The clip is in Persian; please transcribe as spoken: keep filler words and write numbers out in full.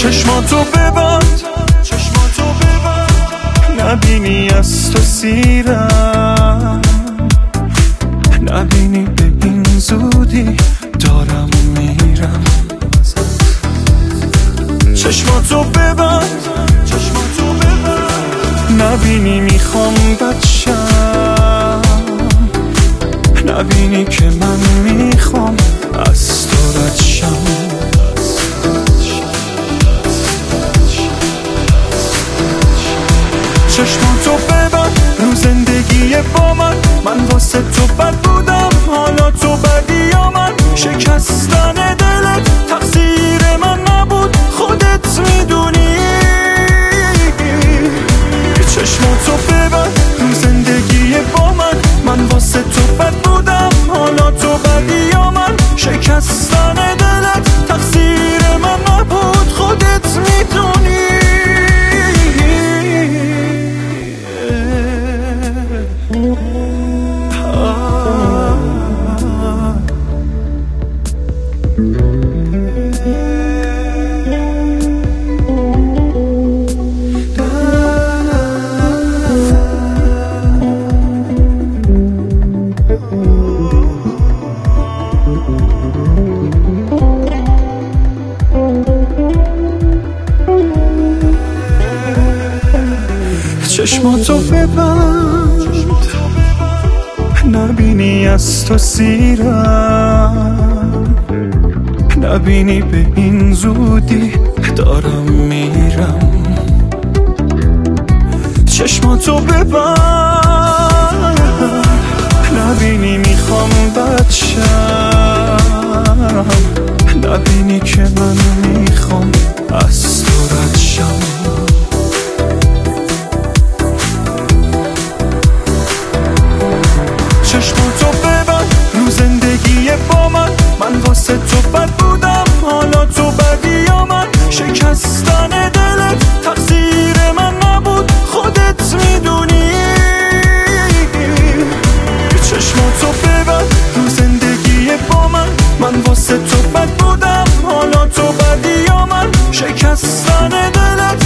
چشماتو ببند، چشماتو ببند، نبینی از تو سیرم، نبینی به این زودی دارم میرم. چشماتو ببند، چشماتو ببند، نبینی میخوام بد شم، نبینی که من میخوام از تو رد شم. چشماتو ببند رو زندگی با من، من واسه تو بد بودم، حالا تو بدی یا من. شکستن دلت تقصیر من نبود، خودت میدونی. چشماتو ببند رو زندگی با من، من واسه تو بد بودم، حالا تو بدی یا من. شکستن دلت تقصیر من نبود، خودت میدونی. چشماتو ببند، نبینی از تو سیرم، نبینی به این زودی دارم میرم. چشماتو ببند، نبینی میخوام بد شم، نبینی که من میخوام از تو رد شم. چشماتو ببند رو زندگی با من، من واسه تو بد بودم، حالا تو بدی یا من. شکستن دلت تقصیر من نبود، خودت میدونی. چشماتو ببند رو زندگی با من، من واسه تو بد بودم، حالا تو بدی یا من. شکستن دلت